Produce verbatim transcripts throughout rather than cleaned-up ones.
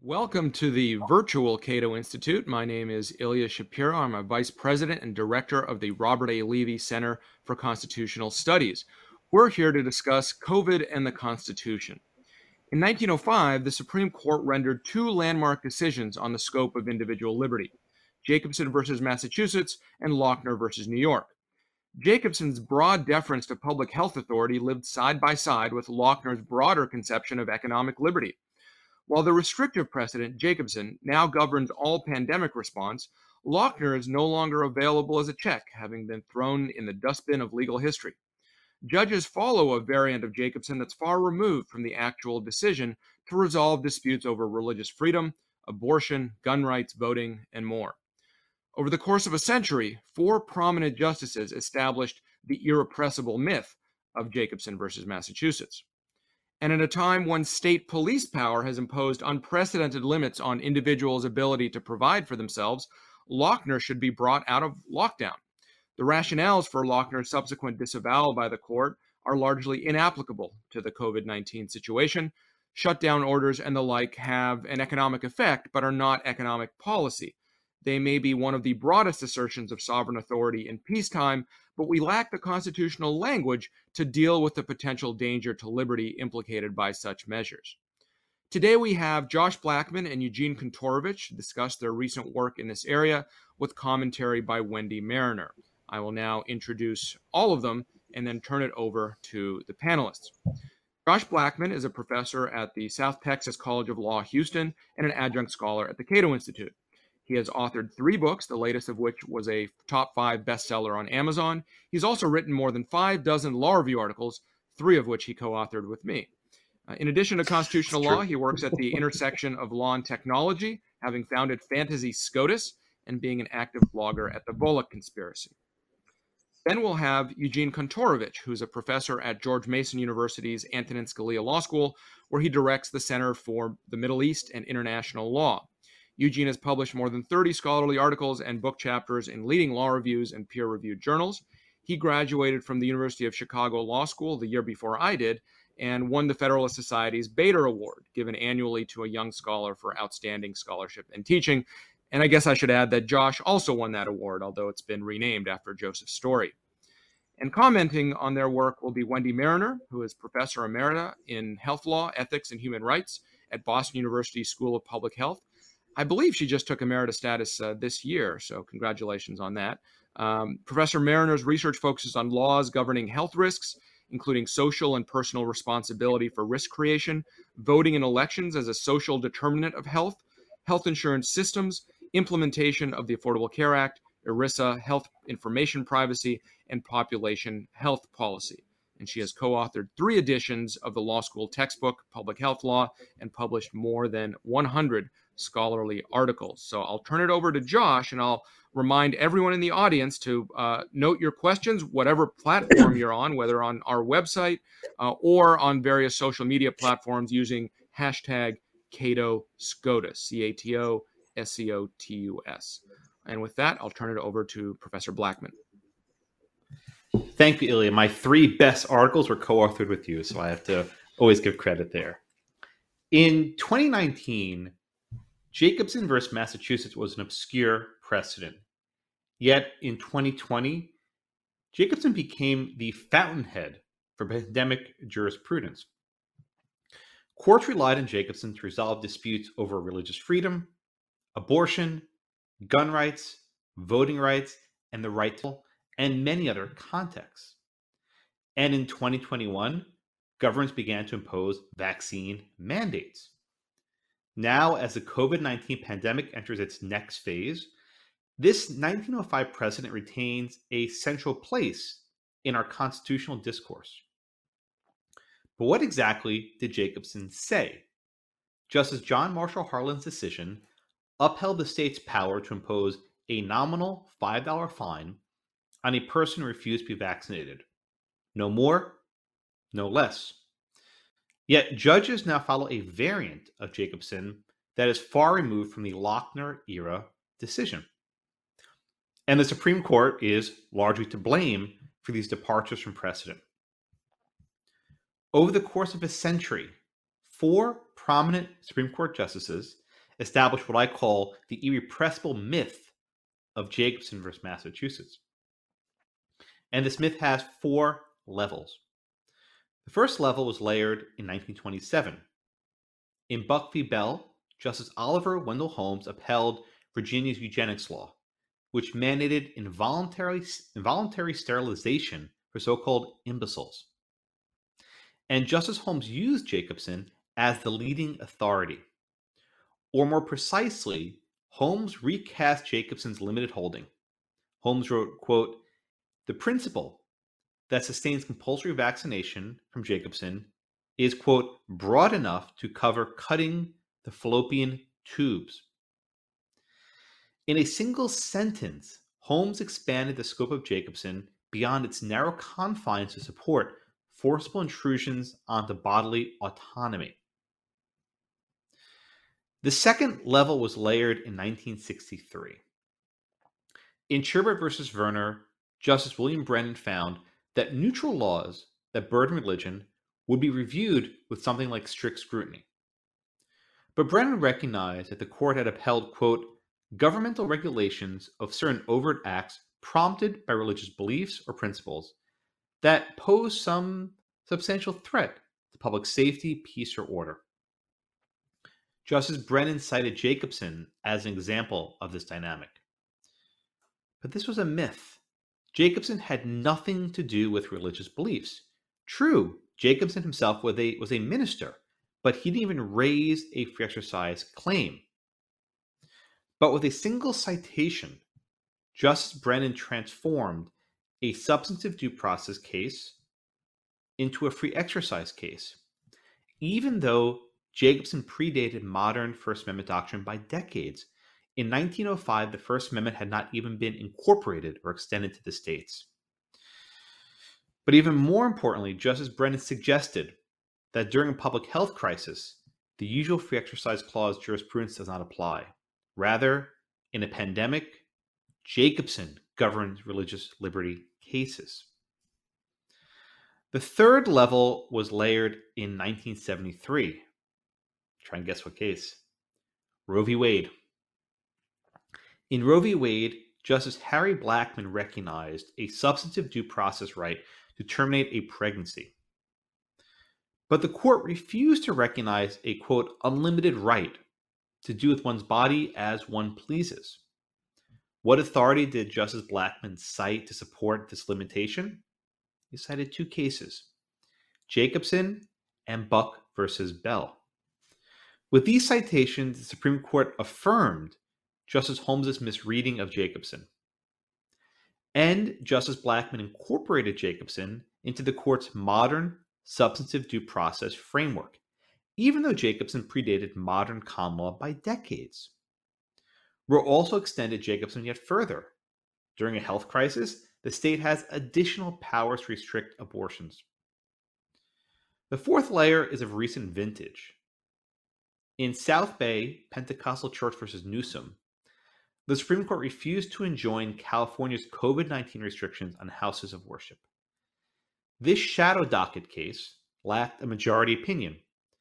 Welcome to the virtual Cato Institute. My name is Ilya Shapiro. I'm a vice president and director of the Robert A. Levy Center for Constitutional Studies. We're here to discuss COVID and the Constitution. In nineteen oh five, the Supreme Court rendered two landmark decisions on the scope of individual liberty: Jacobson versus Massachusetts and Lochner versus New York. Jacobson's broad deference to public health authority lived side by side with Lochner's broader conception of economic liberty. While the restrictive precedent, Jacobson, now governs all pandemic response, Lochner is no longer available as a check, having been thrown in the dustbin of legal history. Judges follow a variant of Jacobson that's far removed from the actual decision to resolve disputes over religious freedom, abortion, gun rights, voting, and more. Over the course of a century, four prominent justices established the irrepressible myth of Jacobson versus Massachusetts. And at a time when state police power has imposed unprecedented limits on individuals' ability to provide for themselves, Lochner should be brought out of lockdown. The rationales for Lochner's subsequent disavowal by the court are largely inapplicable to the COVID nineteen situation. Shutdown orders and the like have an economic effect, but are not economic policy. They may be one of the broadest assertions of sovereign authority in peacetime, but we lack the constitutional language to deal with the potential danger to liberty implicated by such measures. Today we have Josh Blackman and Eugene Kontorovich discuss their recent work in this area with commentary by Wendy Mariner. I will now introduce all of them and then turn it over to the panelists. Josh Blackman is a professor at the South Texas College of Law, Houston, and an adjunct scholar at the Cato Institute. He has authored three books, the latest of which was a top five bestseller on Amazon. He's also written more than five dozen law review articles, three of which he co-authored with me. Uh, in addition to constitutional law, he works at the intersection of law and technology, having founded Fantasy SCOTUS and being an active blogger at the Volokh Conspiracy. Then we'll have Eugene Kontorovich, who's a professor at George Mason University's Antonin Scalia Law School, where he directs the Center for the Middle East and International Law. Eugene has published more than thirty scholarly articles and book chapters in leading law reviews and peer-reviewed journals. He graduated from the University of Chicago Law School the year before I did and won the Federalist Society's Bader Award, given annually to a young scholar for outstanding scholarship and teaching. And I guess I should add that Josh also won that award, although it's been renamed after Joseph Story. And commenting on their work will be Wendy Mariner, who is Professor Emerita in Health Law, Ethics, and Human Rights at Boston University School of Public Health. I believe she just took emerita status uh, this year, so congratulations on that. Um, Professor Mariner's research focuses on laws governing health risks, including social and personal responsibility for risk creation, voting in elections as a social determinant of health, health insurance systems, implementation of the Affordable Care Act, ERISA, health information privacy, and population health policy. And she has co-authored three editions of the law school textbook, Public Health Law, and published more than one hundred scholarly articles. So I'll turn it over to Josh, and I'll remind everyone in the audience to uh, note your questions, whatever platform you're on, whether on our website uh, or on various social media platforms using hashtag Cato SCOTUS, C A T O S C O T U S. And with that, I'll turn it over to Professor Blackman. Thank you, Ilya. My three best articles were co-authored with you, so I have to always give credit there. In twenty nineteen, Jacobson versus Massachusetts was an obscure precedent. Yet in twenty twenty, Jacobson became the fountainhead for pandemic jurisprudence. Courts relied on Jacobson to resolve disputes over religious freedom, abortion, gun rights, voting rights, and the right to, and many other contexts. And in twenty twenty-one, governments began to impose vaccine mandates. Now, as the COVID nineteen pandemic enters its next phase, this nineteen oh five precedent retains a central place in our constitutional discourse. But what exactly did Jacobson say? Justice John Marshall Harlan's decision upheld the state's power to impose a nominal five dollar fine on a person who refused to be vaccinated. No more, no less. Yet judges now follow a variant of Jacobson that is far removed from the Lochner era decision. And the Supreme Court is largely to blame for these departures from precedent. Over the course of a century, four prominent Supreme Court justices established what I call the irrepressible myth of Jacobson versus Massachusetts. And this myth has four levels. The first level was layered in nineteen twenty-seven. In Buck v. Bell, Justice Oliver Wendell Holmes upheld Virginia's eugenics law, which mandated involuntary, involuntary sterilization for so-called imbeciles. And Justice Holmes used Jacobson as the leading authority. Or more precisely, Holmes recast Jacobson's limited holding. Holmes wrote, quote, "The principle that sustains compulsory vaccination from Jacobson is, quote, broad enough to cover cutting the fallopian tubes." In a single sentence, Holmes expanded the scope of Jacobson beyond its narrow confines to support forcible intrusions onto bodily autonomy. The second level was layered in nineteen sixty-three. In Sherbert versus Verner, Justice William Brennan found that neutral laws that burden religion would be reviewed with something like strict scrutiny. But Brennan recognized that the court had upheld, quote, governmental regulations of certain overt acts prompted by religious beliefs or principles that pose some substantial threat to public safety, peace, or order. Justice Brennan cited Jacobson as an example of this dynamic. But this was a myth. Jacobson had nothing to do with religious beliefs. True, Jacobson himself was a, was a minister, but he didn't even raise a free exercise claim. But with a single citation, Justice Brennan transformed a substantive due process case into a free exercise case, even though Jacobson predated modern First Amendment doctrine by decades. In nineteen oh five, the First Amendment had not even been incorporated or extended to the states. But even more importantly, Justice Brennan suggested that during a public health crisis, the usual free exercise clause jurisprudence does not apply. Rather, in a pandemic, Jacobson governs religious liberty cases. The third level was layered in nineteen seventy-three. Try and guess what case. Roe v. Wade. In Roe v. Wade, Justice Harry Blackmun recognized a substantive due process right to terminate a pregnancy. But the court refused to recognize a, quote, unlimited right to do with one's body as one pleases. What authority did Justice Blackmun cite to support this limitation? He cited two cases, Jacobson and Buck versus Bell. With these citations, the Supreme Court affirmed Justice Holmes' misreading of Jacobson. And Justice Blackmun incorporated Jacobson into the court's modern substantive due process framework, even though Jacobson predated modern common law by decades. Roe also extended Jacobson yet further. During a health crisis, the state has additional powers to restrict abortions. The fourth layer is of recent vintage. In South Bay, Pentecostal Church versus Newsom, the Supreme Court refused to enjoin California's COVID nineteen restrictions on houses of worship. This shadow docket case lacked a majority opinion.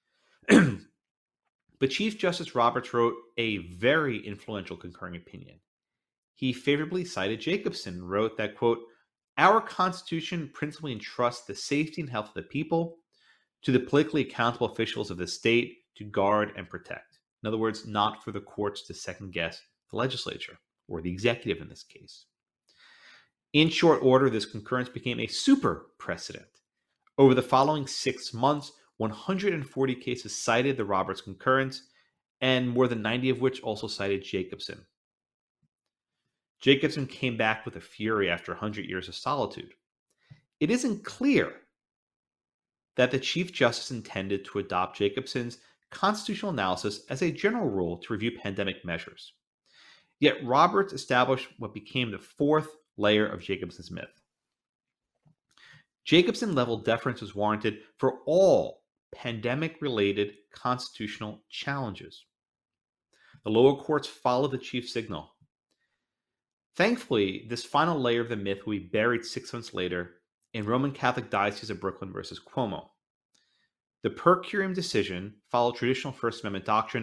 But Chief Justice Roberts wrote a very influential concurring opinion. He favorably cited Jacobson and wrote that, quote, our Constitution principally entrusts the safety and health of the people to the politically accountable officials of the state to guard and protect. In other words, not for the courts to second guess the legislature, or the executive in this case. In short order, this concurrence became a super precedent. Over the following six months, one hundred forty cases cited the Roberts concurrence, and more than ninety of which also cited Jacobson. Jacobson came back with a fury after one hundred years of solitude. It isn't clear that the Chief Justice intended to adopt Jacobson's constitutional analysis as a general rule to review pandemic measures. Yet Roberts established what became the fourth layer of Jacobson's myth. Jacobson-level deference was warranted for all pandemic-related constitutional challenges. The lower courts followed the chief signal. Thankfully, this final layer of the myth will be buried six months later in Roman Catholic Diocese of Brooklyn versus Cuomo. The per curiam decision followed traditional First Amendment doctrine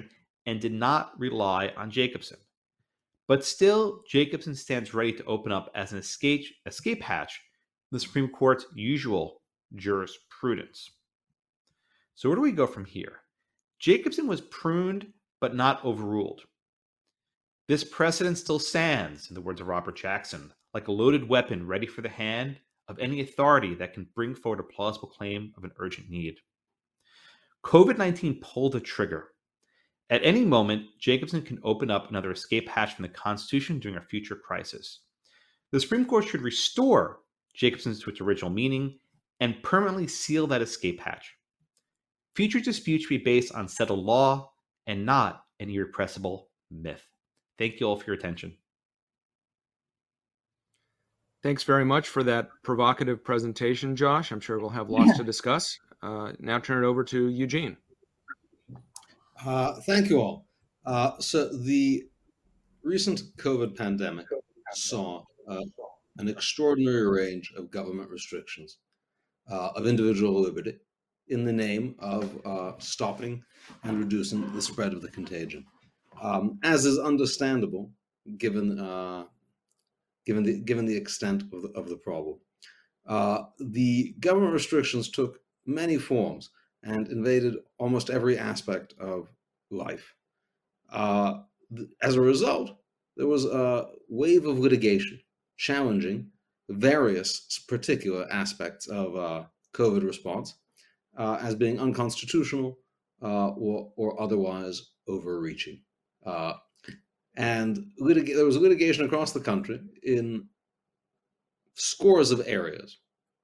and did not rely on Jacobson. But still, Jacobson stands ready to open up as an escape, escape hatch the Supreme Court's usual jurisprudence. So where do we go from here? Jacobson was pruned but not overruled. This precedent still stands, in the words of Robert Jackson, like a loaded weapon ready for the hand of any authority that can bring forward a plausible claim of an urgent need. COVID nineteen pulled the trigger. At any moment, Jacobson can open up another escape hatch from the Constitution during a future crisis. The Supreme Court should restore Jacobson to its original meaning and permanently seal that escape hatch. Future disputes should be based on settled law and not an irrepressible myth. Thank you all for your attention. Thanks very much for that provocative presentation, Josh. I'm sure we'll have lots to discuss. Uh, now turn it over to Eugene. Uh, thank you all. Uh, so the recent COVID pandemic saw uh, an extraordinary range of government restrictions uh, of individual liberty in the name of uh, stopping and reducing the spread of the contagion, um, as is understandable given uh, given the given the extent of the, of the problem. Uh, the government restrictions took many forms and invaded almost every aspect of life. Uh, th- as a result, there was a wave of litigation challenging various particular aspects of uh, COVID response uh, as being unconstitutional uh, or, or otherwise overreaching. Uh, and litig- there was litigation across the country in scores of areas.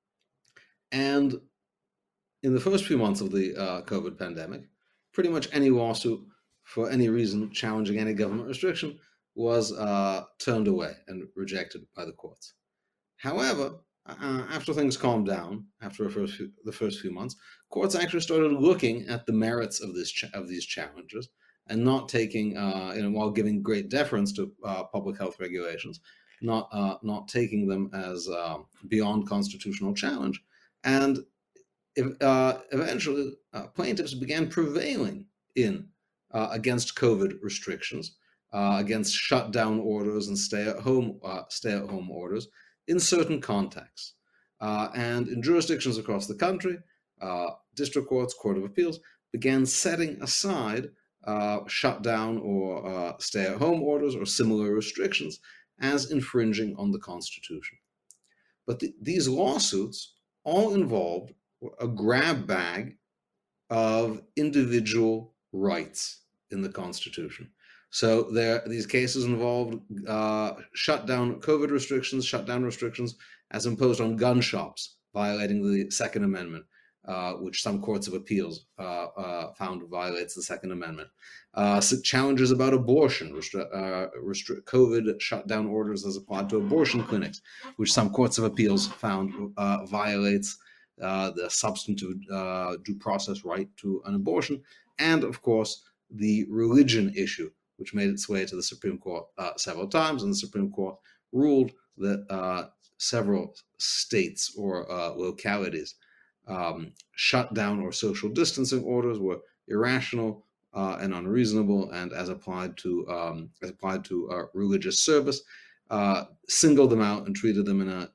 And in the first few months of the uh, COVID pandemic, pretty much any lawsuit for any reason challenging any government restriction was uh, turned away and rejected by the courts. However, uh, after things calmed down, after the first few, the first few months, courts actually started looking at the merits of this ch- of these challenges and not taking, uh, you know, while giving great deference to uh, public health regulations, not uh, not taking them as uh, beyond constitutional challenge. And if, uh, eventually, uh, plaintiffs began prevailing in uh, against COVID restrictions, uh, against shutdown orders and stay-at-home uh, stay-at-home orders in certain contexts. Uh, and in jurisdictions across the country, uh, district courts, court of appeals began setting aside uh, shutdown or uh, stay-at-home orders or similar restrictions as infringing on the Constitution. But the, these lawsuits all involved a grab bag of individual rights in the Constitution. So there, these cases involved uh, shutdown COVID restrictions, shutdown restrictions as imposed on gun shops, violating the Second Amendment, uh, which some courts of appeals uh, uh, found violates the Second Amendment. Uh, so challenges about abortion, restri- uh, restri- COVID shutdown orders as applied to abortion clinics, which some courts of appeals found uh, violates uh, the substantive uh, due process right to an abortion, and of course the religion issue, which made its way to the Supreme Court uh, several times, and the Supreme Court ruled that uh, several states or uh, localities um, shutdown or social distancing orders were irrational uh, and unreasonable, and as applied to um, as applied to uh, religious service, uh, singled them out and treated them in a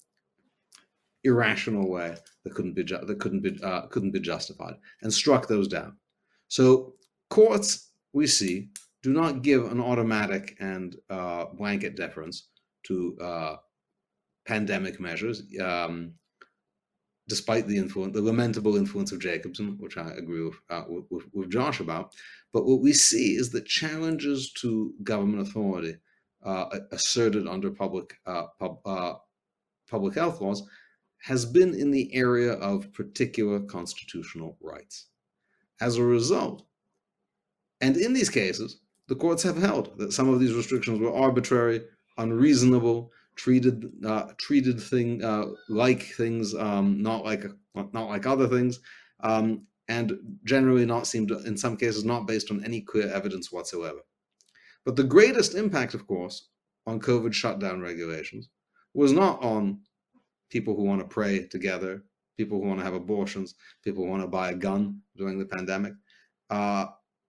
irrational way that couldn't be ju- that couldn't be uh, couldn't be justified, and struck those down. So courts, we see, do not give an automatic and uh, blanket deference to uh, pandemic measures, um, despite the influence, the lamentable influence of Jacobson, which I agree with, uh, with, with Josh about. But what we see is that challenges to government authority uh, asserted under public uh, pub, uh, public health laws has been in the area of particular constitutional rights. As a result, and in these cases, the courts have held that some of these restrictions were arbitrary, unreasonable, treated uh, treated thing uh, like things, um, not like not like other things, um, and generally not seemed, in some cases, not based on any clear evidence whatsoever. But the greatest impact, of course, on COVID shutdown regulations was not on people who want to pray together, people who want to have abortions, people who want to buy a gun during the pandemic. Uh,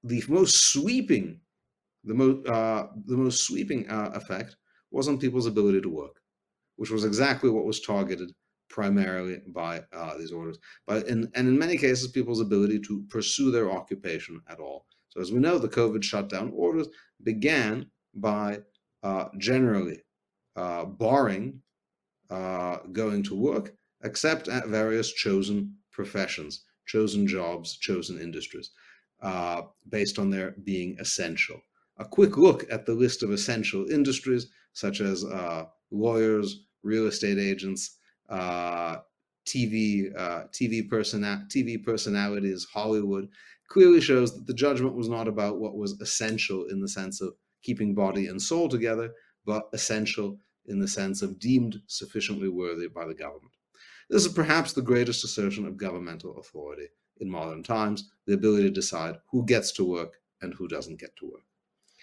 the most sweeping, the most uh, the most sweeping uh, effect was on people's ability to work, which was exactly what was targeted primarily by uh, these orders. But in, and in many cases, people's ability to pursue their occupation at all. So as we know, the COVID shutdown orders began by uh, generally uh, barring uh, going to work, except at various chosen professions, chosen jobs, chosen industries, uh, based on their being essential. A quick look at the list of essential industries, such as uh, lawyers, real estate agents, uh, T V, uh, T V persona- T V personalities, Hollywood, clearly shows that the judgment was not about what was essential in the sense of keeping body and soul together, but essential in the sense of deemed sufficiently worthy by the government. This is perhaps the greatest assertion of governmental authority in modern times, the ability to decide who gets to work and who doesn't get to work.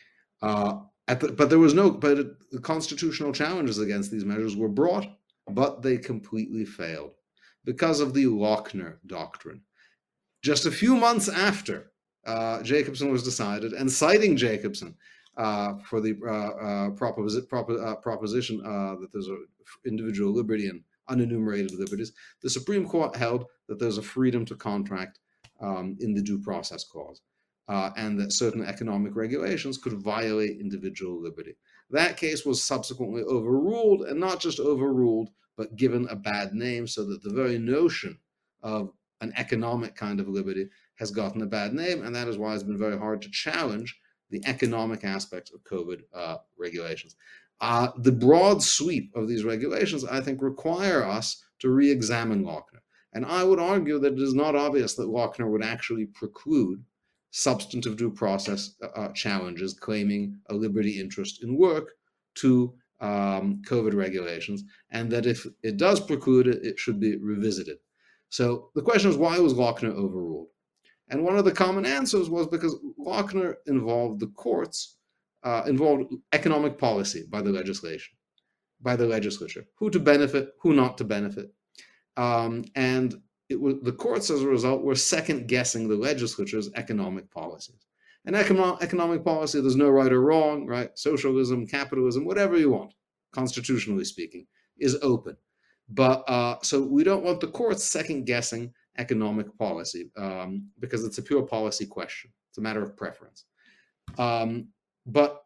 Uh, at the, but there was no, but it, the constitutional challenges against these measures were brought, but they completely failed because of the Lochner doctrine. Just a few months after uh, Jacobson was decided, and citing Jacobson uh, for the uh, uh, proposi- prop- uh, proposition uh, that there's an individual liberty and unenumerated liberties, the Supreme Court held that there's a freedom to contract um, in the due process clause. Uh, and that certain economic regulations could violate individual liberty. That case was subsequently overruled, and not just overruled, but given a bad name, so that the very notion of an economic kind of liberty has gotten a bad name, and that is why it's been very hard to challenge the economic aspects of COVID uh, regulations. Uh, the broad sweep of these regulations, I think, require us to re-examine Lochner. And I would argue that it is not obvious that Lochner would actually preclude substantive due process uh, challenges claiming a liberty interest in work to um, COVID regulations, and that if it does preclude it, it should be revisited. So the question is, why was Lochner overruled? And one of the common answers was because Lochner involved the courts, uh, involved economic policy by the legislation, by the legislature, who to benefit, who not to benefit. Um, and It was, the courts, as a result, were second-guessing the legislature's economic policies. And economic, economic policy, there's no right or wrong, right? Socialism, capitalism, whatever you want, constitutionally speaking, is open. But uh, so we don't want the courts second-guessing economic policy um, because it's a pure policy question. It's a matter of preference. Um, but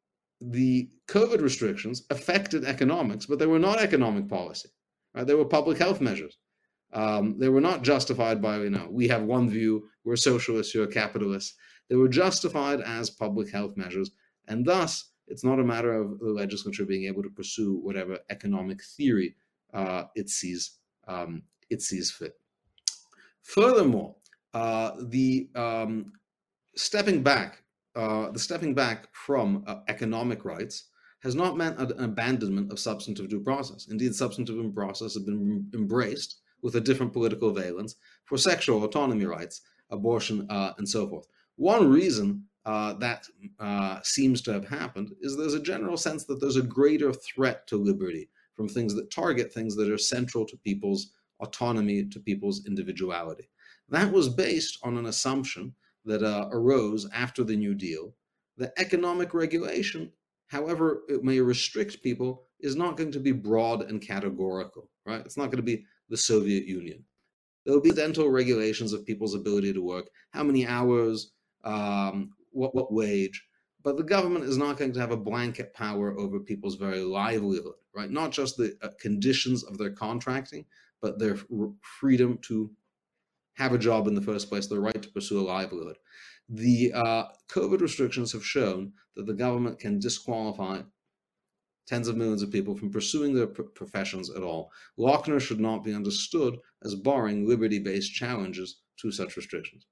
the COVID restrictions affected economics, but they were not economic policy, right? They were public health measures. Um, they were not justified by, you know, we have one view, we're socialists, you're capitalists. They were justified as public health measures. And thus, it's not a matter of the legislature being able to pursue whatever economic theory uh, it sees um, it sees fit. Furthermore, uh, the um, stepping back, uh, the stepping back from uh, economic rights has not meant an abandonment of substantive due process. Indeed, substantive due process has been embraced with a different political valence for sexual autonomy rights, abortion, uh, and so forth. One reason uh, that uh, seems to have happened is there's a general sense that there's a greater threat to liberty from things that target things that are central to people's autonomy, to people's individuality. That was based on an assumption that uh, arose after the New Deal, that economic regulation, however it may restrict people, is not going to be broad and categorical, right? It's not going to be the Soviet Union. There will be dental regulations of people's ability to work, how many hours, um, what, what wage, but the government is not going to have a blanket power over people's very livelihood, right? Not just the uh, conditions of their contracting, but their r- freedom to have a job in the first place, the right to pursue a livelihood. The uh, COVID restrictions have shown that the government can disqualify tens of millions of people from pursuing their p- professions at all. Lochner should not be understood as barring liberty-based challenges to such restrictions.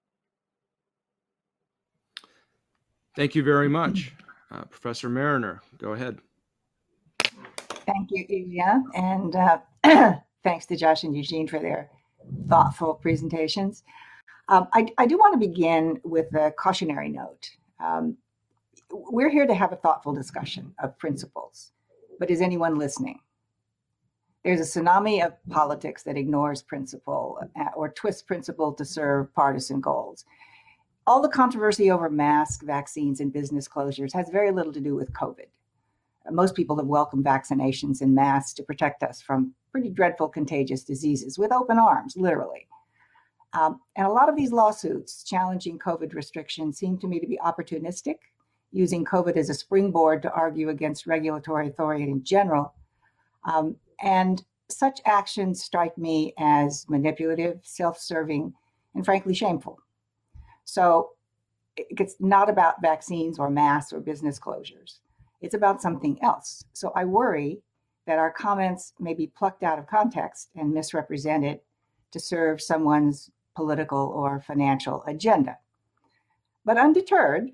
Thank you very much. Uh, Professor Mariner, go ahead. Thank you, Ilya, and uh, thanks to Josh and Eugene for their thoughtful presentations. Um, I, I do want to begin with a cautionary note. Um, we're here to have a thoughtful discussion of principles, but is anyone listening? There's a tsunami of politics that ignores principle uh, or twists principle to serve partisan goals. all the controversy over masks, vaccines, and business closures has very little to do with COVID. Most people have welcomed vaccinations and masks to protect us from pretty dreadful contagious diseases with open arms, literally. Um, and a lot of these lawsuits challenging COVID restrictions seem to me to be opportunistic, using COVID as a springboard to argue against regulatory authority in general. Um, and such actions strike me as manipulative, self-serving, and frankly shameful. So it's not about vaccines or masks or business closures. It's about something else. So I worry that our comments may be plucked out of context and misrepresented to serve someone's political or financial agenda. But undeterred,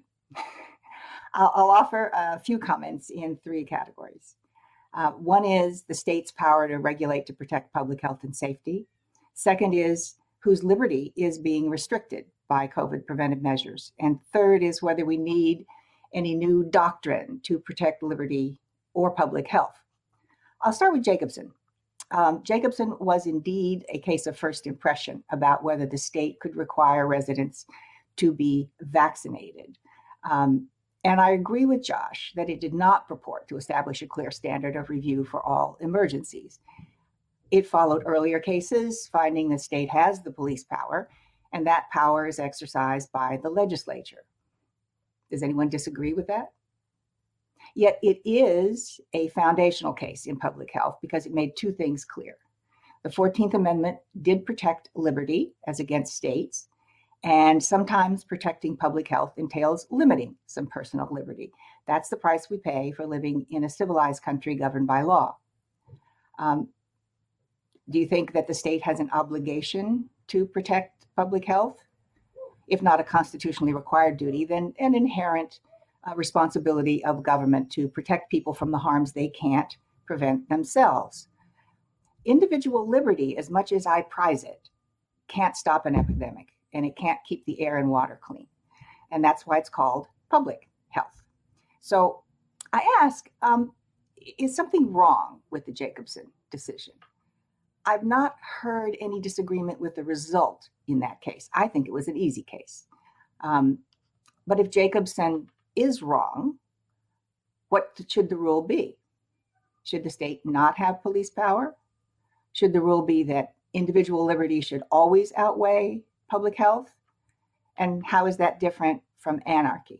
I'll, I'll offer a few comments in three categories. Uh, one is the state's power to regulate to protect public health and safety. Second is whose liberty is being restricted by COVID preventive measures. And third is whether we need any new doctrine to protect liberty or public health. I'll start with Jacobson. Um, Jacobson was indeed a case of first impression about whether the state could require residents to be vaccinated. Um, and I agree with Josh that it did not purport to establish a clear standard of review for all emergencies. It followed earlier cases, finding the state has the police power, and that power is exercised by the legislature. Does anyone disagree with that? Yet it is a foundational case in public health because it made two things clear. The fourteenth Amendment did protect liberty as against states, and sometimes protecting public health entails limiting some personal liberty. That's the price we pay for living in a civilized country governed by law. Um, do you think that the state has an obligation to protect public health? If not a constitutionally required duty, then an inherent uh, responsibility of government to protect people from the harms they can't prevent themselves. Individual liberty, as much as I prize it, can't stop an epidemic, and it can't keep the air and water clean. And that's why it's called public health. So I ask, um, is something wrong with the Jacobson decision? I've not heard any disagreement with the result in that case. I think it was an easy case. Um, but if Jacobson is wrong, what should the rule be? Should the state not have police power? Should the rule be that individual liberty should always outweigh public health? And how is that different from anarchy?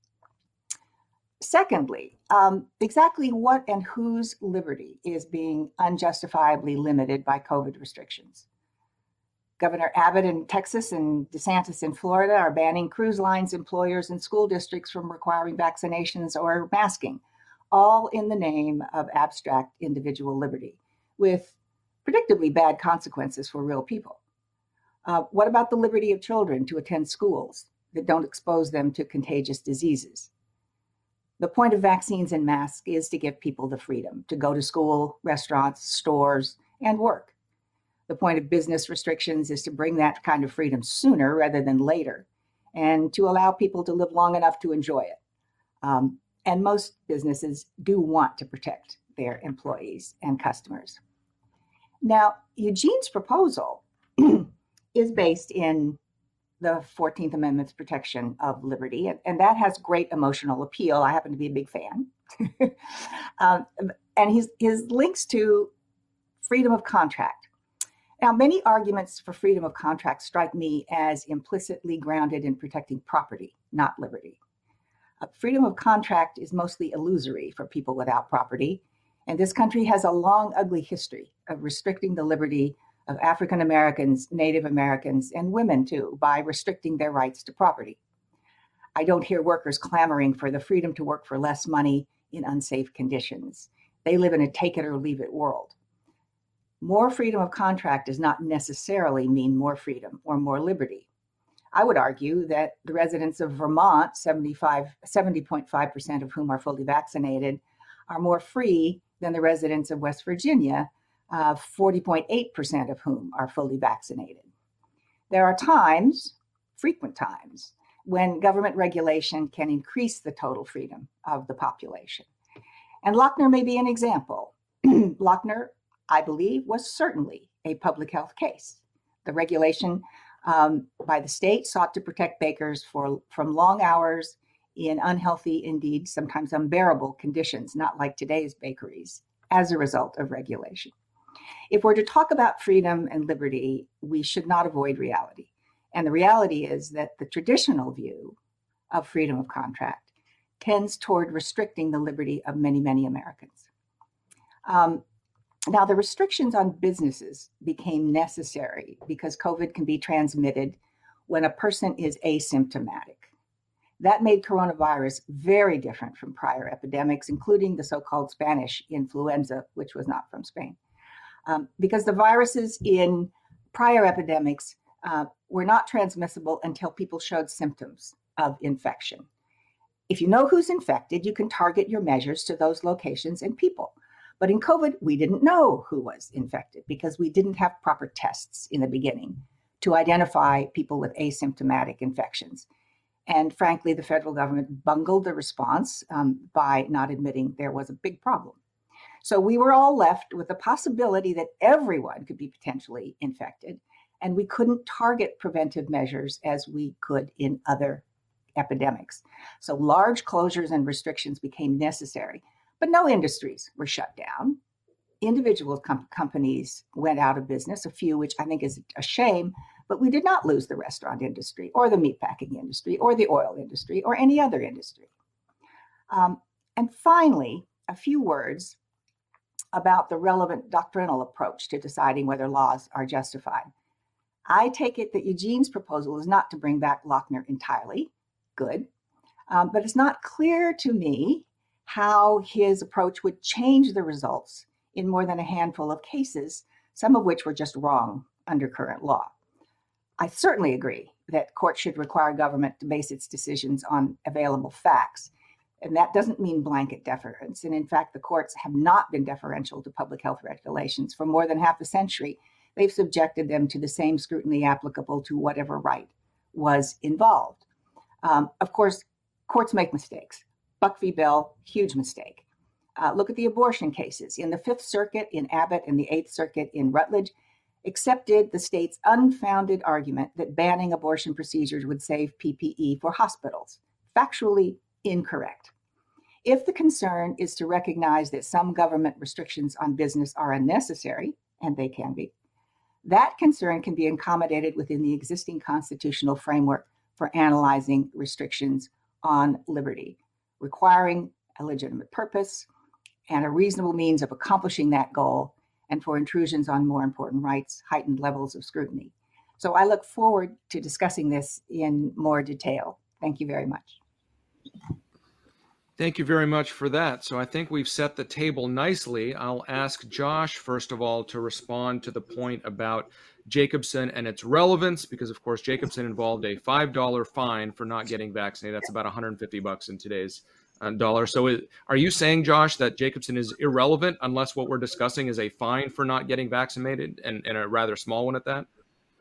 Secondly, um, exactly what and whose liberty is being unjustifiably limited by COVID restrictions? Governor Abbott in Texas and DeSantis in Florida are banning cruise lines, employers, and school districts from requiring vaccinations or masking, all in the name of abstract individual liberty, with predictably bad consequences for real people. Uh, what about the liberty of children to attend schools that don't expose them to contagious diseases? The point of vaccines and masks is to give people the freedom to go to school, restaurants, stores, and work. The point of business restrictions is to bring that kind of freedom sooner rather than later, and to allow people to live long enough to enjoy it. Um, and most businesses do want to protect their employees and customers. Now, Eugene's proposal is based in the fourteenth Amendment's protection of liberty, and, and that has great emotional appeal. I happen to be a big fan. um, and his, his links to freedom of contract. Now, many arguments for freedom of contract strike me as implicitly grounded in protecting property, not liberty. Uh, freedom of contract is mostly illusory for people without property, and this country has a long, ugly history of restricting the liberty of African Americans, Native Americans, and women too, by restricting their rights to property. I don't hear workers clamoring for the freedom to work for less money in unsafe conditions. They live in a take it or leave it world. More freedom of contract does not necessarily mean more freedom or more liberty. I would argue that the residents of Vermont, seventy-five, seventy point five percent of whom are fully vaccinated, are more free than the residents of West Virginia, uh, forty point eight percent of whom are fully vaccinated. There are times, frequent times, when government regulation can increase the total freedom of the population. And Lochner may be an example. Lochner, I believe, was certainly a public health case. The regulation um, by the state sought to protect bakers for, from long hours in unhealthy, indeed sometimes unbearable conditions, not like today's bakeries, as a result of regulation. If we're to talk about freedom and liberty, we should not avoid reality. And the reality is that the traditional view of freedom of contract tends toward restricting the liberty of many, many Americans. Um, now, the restrictions on businesses became necessary because COVID can be transmitted when a person is asymptomatic. That made coronavirus very different from prior epidemics, including the so-called Spanish influenza, which was not from Spain. Um, because the viruses in prior epidemics uh, were not transmissible until people showed symptoms of infection. If you know who's infected, you can target your measures to those locations and people. But in COVID, we didn't know who was infected because we didn't have proper tests in the beginning to identify people with asymptomatic infections. And frankly, the federal government bungled the response um, by not admitting there was a big problem. So we were all left with the possibility that everyone could be potentially infected, and we couldn't target preventive measures as we could in other epidemics. So large closures and restrictions became necessary, but no industries were shut down. Individual com- companies went out of business, a few, which I think is a shame, but we did not lose the restaurant industry or the meatpacking industry or the oil industry or any other industry. Um, and finally, a few words about the relevant doctrinal approach to deciding whether laws are justified. I take it that Eugene's proposal is not to bring back Lochner entirely. Good. Um, but it's not clear to me how his approach would change the results in more than a handful of cases, some of which were just wrong under current law. I certainly agree that courts should require government to base its decisions on available facts. And that doesn't mean blanket deference. And in fact, the courts have not been deferential to public health regulations for more than half a century. They've subjected them to the same scrutiny applicable to whatever right was involved. Um, of course, courts make mistakes. Buck v. Bill, huge mistake. Uh, look at the abortion cases. In the Fifth Circuit in Abbott and the Eighth Circuit in Rutledge, accepted the state's unfounded argument that banning abortion procedures would save P P E for hospitals. Factually incorrect. If the concern is to recognize that some government restrictions on business are unnecessary, and they can be, that concern can be accommodated within the existing constitutional framework for analyzing restrictions on liberty, requiring a legitimate purpose and a reasonable means of accomplishing that goal, and for intrusions on more important rights, heightened levels of scrutiny. So I look forward to discussing this in more detail. Thank you very much. Thank you very much for that. So I think we've set the table nicely. I'll ask Josh, first of all, to respond to the point about Jacobson and its relevance, because of course Jacobson involved a five dollar fine for not getting vaccinated. That's about one hundred fifty bucks in today's uh, dollar. So it, are you saying, Josh, that Jacobson is irrelevant unless what we're discussing is a fine for not getting vaccinated, and, and a rather small one at that?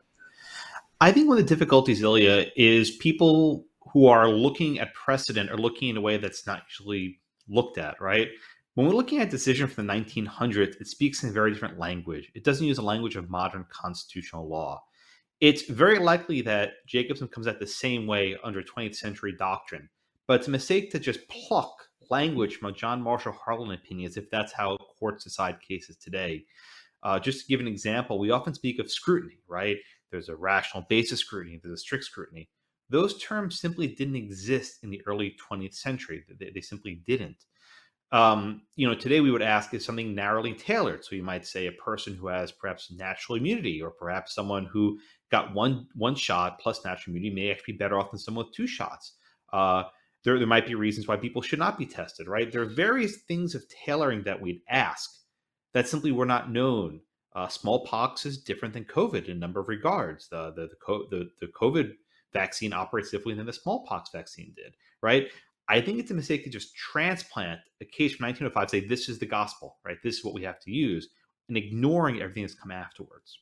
I think one of the difficulties, Ilya, is people who are looking at precedent are looking in a way that's not usually looked at, right? When we're looking at a decision from the nineteen hundreds, it speaks in a very different language. It doesn't use the language of modern constitutional law. It's very likely that Jacobson comes out the same way under twentieth century doctrine, but it's a mistake to just pluck language from a John Marshall Harlan opinion as if that's how courts decide cases today. Uh, just to give an example, we often speak of scrutiny, right? There's a rational basis scrutiny, there's a strict scrutiny. Those terms simply didn't exist in the early twentieth century. They, they simply didn't. Um, you know, today we would ask, is something narrowly tailored? So you might say a person who has perhaps natural immunity, or perhaps someone who got one one shot plus natural immunity may actually be better off than someone with two shots. Uh, there, there might be reasons why people should not be tested, right? There are various things of tailoring that we'd ask that simply were not known. Uh, smallpox is different than COVID in a number of regards. The the the, the, the COVID vaccine operates differently than the smallpox vaccine did, right? I think it's a mistake to just transplant a case from nineteen oh five, say this is the gospel, right? This is what we have to use, and ignoring everything that's come afterwards.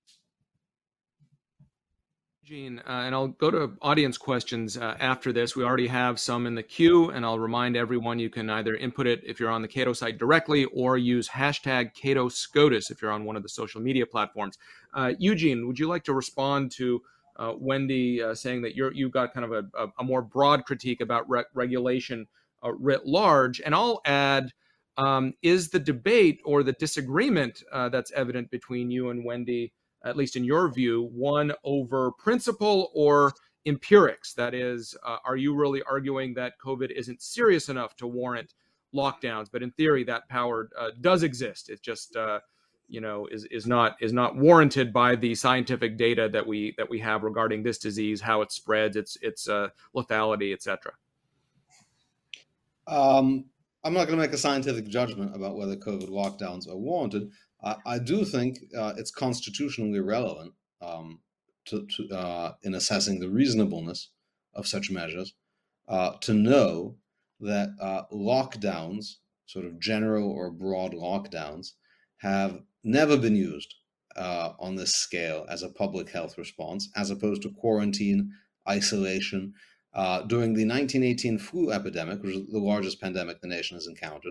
Gene, uh, and I'll go to audience questions uh, after this. We already have some in the queue, and I'll remind everyone you can either input it if you're on the Cato site directly, or use hashtag Cato SCOTUS if you're on one of the social media platforms. Uh, Eugene, would you like to respond to uh, Wendy uh, saying that you're, you've got kind of a, a, a more broad critique about re regulation uh, writ large. And I'll add, um, is the debate or the disagreement uh, that's evident between you and Wendy, at least in your view, one over principle or empirics? That is, uh, are you really arguing that COVID isn't serious enough to warrant lockdowns, but in theory that power uh, does exist? It just uh, you know is is not is not warranted by the scientific data that we that we have regarding this disease, how it spreads, its its uh, lethality, et cetera. Um, I'm not going to make a scientific judgment about whether COVID lockdowns are warranted. I, I do think uh, it's constitutionally relevant um, to, to uh, in assessing the reasonableness of such measures uh, to know that uh, lockdowns, sort of general or broad lockdowns, have never been used uh, on this scale as a public health response, as opposed to quarantine, isolation. Uh, during the nineteen eighteen flu epidemic, which was the largest pandemic the nation has encountered,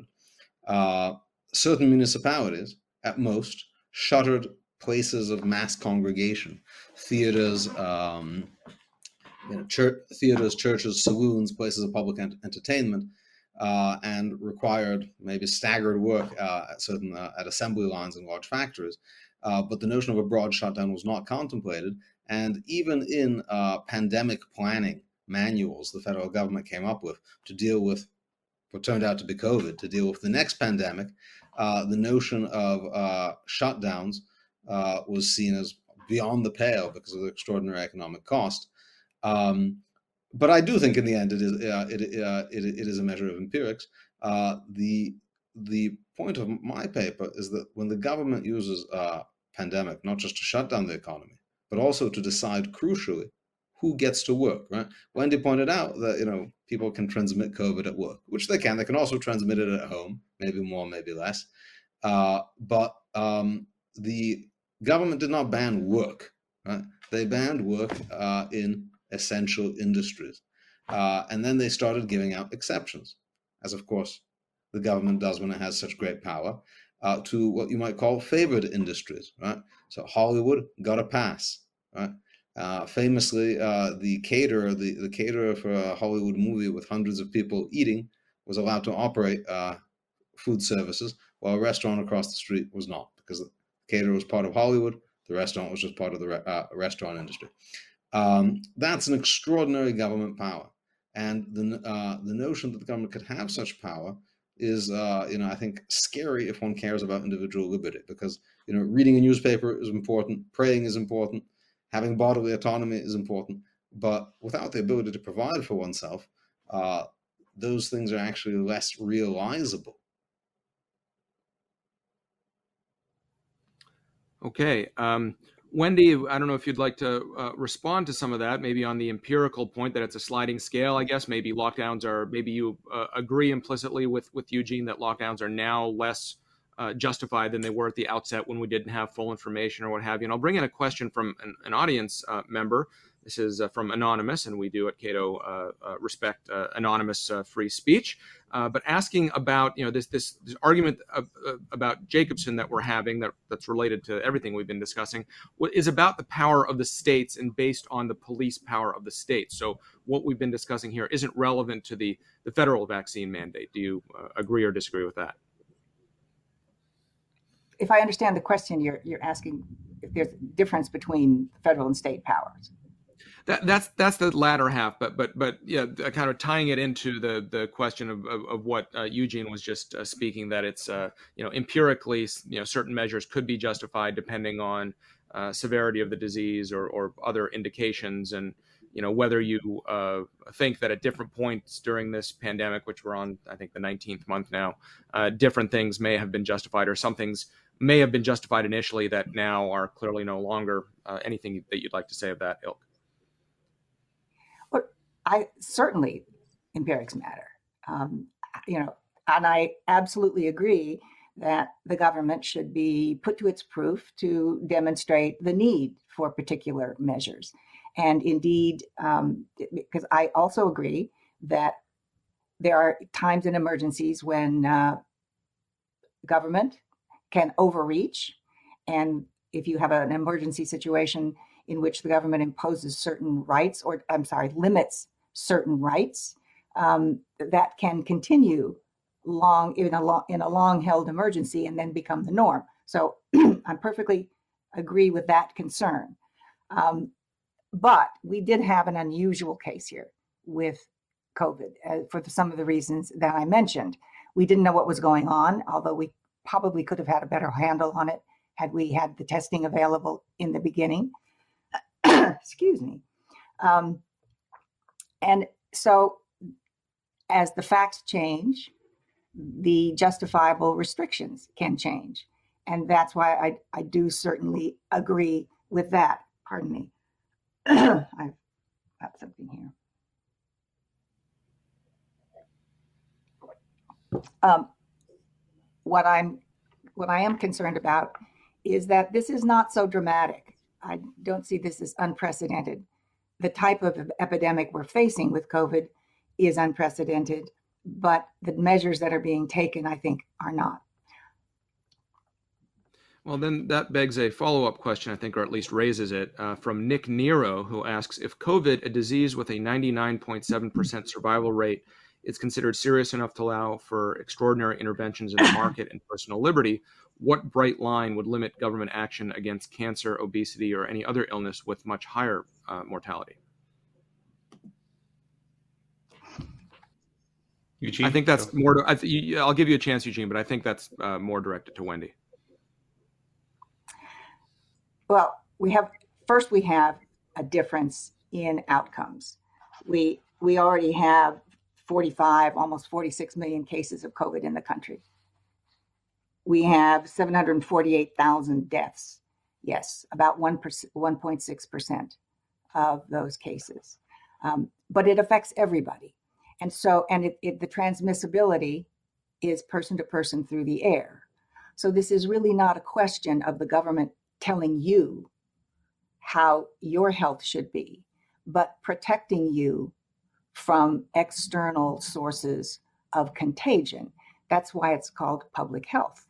uh, certain municipalities, at most, shuttered places of mass congregation, theaters, um, you know, church, theaters, churches, saloons, places of public ent entertainment, uh, and required maybe staggered work uh, at certain uh, at assembly lines in large factories. Uh, but the notion of a broad shutdown was not contemplated, and even in uh, pandemic planning manuals the federal government came up with to deal with what turned out to be COVID, to deal with the next pandemic, uh, the notion of uh, shutdowns uh, was seen as beyond the pale because of the extraordinary economic cost. Um, but I do think in the end it is uh, it, uh, it, it is a measure of empirics. Uh, the the point of my paper is that when the government uses uh, pandemic not just to shut down the economy, but also to decide crucially who gets to work, right? Wendy pointed out that, you know, people can transmit COVID at work, which they can. They can also transmit it at home, maybe more, maybe less. Uh, but um, the government did not ban work, right? They banned work uh, in essential industries. Uh, and then they started giving out exceptions, as of course the government does when it has such great power, uh, to what you might call favored industries, right? So Hollywood got a pass, right? Uh, famously, uh, the caterer, the, the caterer for a Hollywood movie with hundreds of people eating was allowed to operate uh, food services, while a restaurant across the street was not, because the caterer was part of Hollywood, the restaurant was just part of the re uh, restaurant industry. Um, that's an extraordinary government power, and the uh, the notion that the government could have such power is, uh, you know, I think scary if one cares about individual liberty, because, you know, reading a newspaper is important, praying is important, having bodily autonomy is important, but without the ability to provide for oneself, uh, those things are actually less realizable. Okay. Um, Wendy, I don't know if you'd like to uh, respond to some of that, maybe on the empirical point that it's a sliding scale, I guess. Maybe lockdowns are, maybe you uh, agree implicitly with, with Eugene that lockdowns are now less Uh, justified than they were at the outset when we didn't have full information or what have you. And I'll bring in a question from an, an audience uh, member. This is uh, from Anonymous, and we do at Cato uh, uh, respect uh, anonymous uh, free speech. Uh, but asking about, you know, this this, this argument of, uh, about Jacobson that we're having, that that's related to everything we've been discussing, is about the power of the states and based on the police power of the states. So what we've been discussing here isn't relevant to the the federal vaccine mandate. Do you uh, agree or disagree with that? If I understand the question, you're you're asking if there's a difference between federal and state powers. That, that's that's the latter half, but but but yeah, kind of tying it into the the question of of, of what uh, Eugene was just uh, speaking, that it's uh, you know, empirically, you know, certain measures could be justified depending on uh, severity of the disease or or other indications, and you know, whether you uh, think that at different points during this pandemic, which we're on, I think the nineteenth month now, uh, different things may have been justified, or some things may have been justified initially that now are clearly no longer. Uh, anything that you'd like to say of that ilk? Well, I certainly empirics matter, um, you know, and I absolutely agree that the government should be put to its proof to demonstrate the need for particular measures. And indeed, um, because I also agree that there are times in emergencies when uh, government can overreach. And if you have an emergency situation in which the government imposes certain rights, or I'm sorry, limits certain rights, um, that can continue long in a long in a long held emergency and then become the norm. So I perfectly agree with that concern. Um, but we did have an unusual case here with COVID uh, for the, some of the reasons that I mentioned. We didn't know what was going on, although we probably could have had a better handle on it had we had the testing available in the beginning. Excuse me. Um, and so as the facts change, the justifiable restrictions can change. And that's why I, I do certainly agree with that. Pardon me. I've got something here. Um, what I'm, what I am concerned about is that this is not so dramatic. I don't see this as unprecedented. The type of epidemic we're facing with COVID is unprecedented, but the measures that are being taken, I think, are not. Well, then that begs a follow-up question, I think, or at least raises it, uh, from Nick Nero, who asks, if COVID, a disease with a ninety-nine point seven percent survival rate, is considered serious enough to allow for extraordinary interventions in the market and personal liberty, what bright line would limit government action against cancer, obesity, or any other illness with much higher uh, mortality? Eugene? I think that's more, I th- I'll give you a chance, Eugene, but I think that's uh, more directed to Wendy. Well, we have, first we have a difference in outcomes. We, we already have forty-five, almost forty-six million cases of COVID in the country. We have seven hundred forty-eight thousand deaths. Yes, about one point six percent of those cases. Um, but it affects everybody. And so, and it, it, the transmissibility is person to person through the air. So this is really not a question of the government telling you how your health should be, but protecting you from external sources of contagion. That's why it's called public health.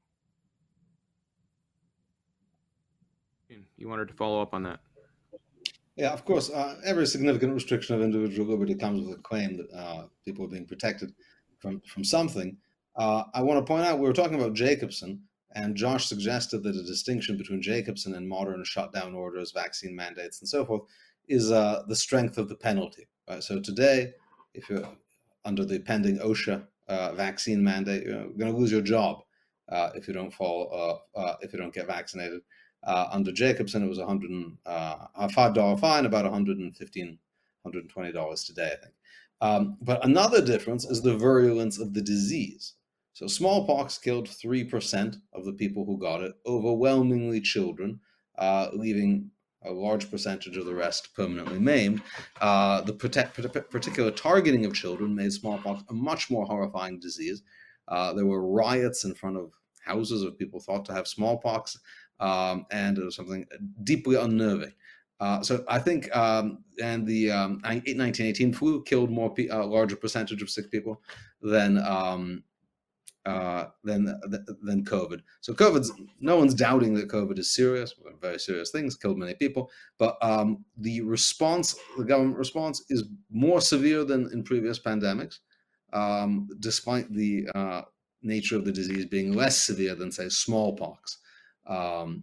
You wanted to follow up on that? Yeah, of course. Uh, every significant restriction of individual liberty comes with a claim that uh, people are being protected from, from something. Uh, I want to point out, we were talking about Jacobson, and Josh suggested that a distinction between Jacobson and modern shutdown orders, vaccine mandates, and so forth, is uh, the strength of the penalty. Right? So today, if you're under the pending OSHA uh, vaccine mandate, you're going to lose your job uh, if you don't fall, uh, uh, if you don't get vaccinated. Uh, under Jacobson, it was a hundred uh, a five dollar fine, about one hundred fifteen, one hundred twenty dollars today, I think. Um, but another difference is the virulence of the disease. So smallpox killed three percent of the people who got it, overwhelmingly children, uh, leaving a large percentage of the rest permanently maimed. Uh, the protect, particular targeting of children made smallpox a much more horrifying disease. Uh, there were riots in front of houses of people thought to have smallpox, um, and it was something deeply unnerving. Uh, so I think, um, and the um, nineteen eighteen flu killed more, a uh, larger percentage of sick people than um, uh, than than COVID. So COVID's, no one's doubting that COVID is serious, very serious things, killed many people, but um, the response, the government response is more severe than in previous pandemics, um, despite the uh, nature of the disease being less severe than, say, smallpox. Um,